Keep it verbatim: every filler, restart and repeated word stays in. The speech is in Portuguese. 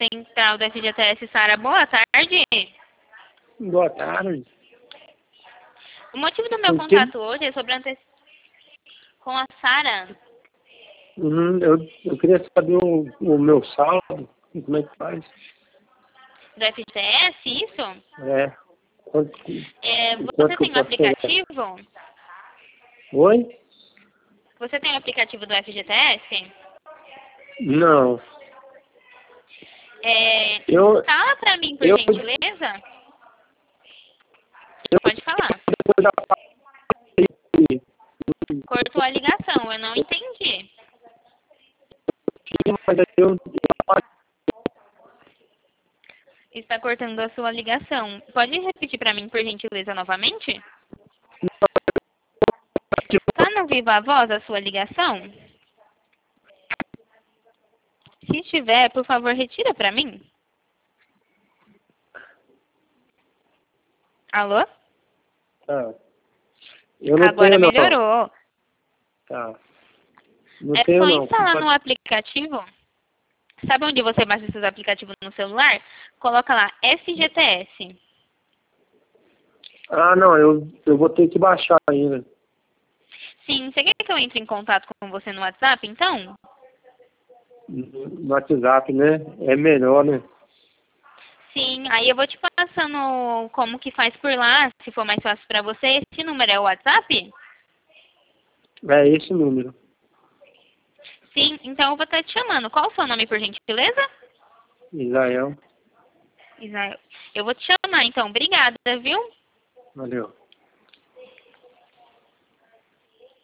Central do F G T S, Sara. Boa tarde. Boa tarde. O motivo do meu Com quem? contato hoje é sobre ante... com a Sara. Uhum, eu, eu queria saber o, o meu saldo, como é que faz. Do F G T S, isso? É. Quanto, É, quanto você que tem eu o posso pegar? aplicativo? Oi? Você tem o aplicativo do F G T S? Não. É, Eu, instala pra mim, por eu, gentileza. eu, Pode falar. eu já passei, Cortou a ligação, eu não entendi. mas eu, Está cortando a sua ligação. Pode repetir pra mim, por gentileza, novamente? Tá no Viva Voz a sua ligação? Se estiver, por favor, retira pra mim. Alô? tá. Eu não Agora tenho, não. melhorou. Tá. Não É tenho, só não. instalar no aplicativo. Sabe onde você baixa esses aplicativos no celular? Coloca lá F G T S. Ah, não, eu, eu vou ter que baixar ainda. Sim, você quer que eu entre em contato com você no WhatsApp, então? No WhatsApp, né? É melhor, né? Sim, aí eu vou te passando como que faz por lá, se for mais fácil pra você. Esse número é o WhatsApp? É esse número. Sim, então eu vou estar te chamando. Qual o seu nome, por gentileza? Israel. Israel. Eu vou te chamar, então. Obrigada, viu? Valeu.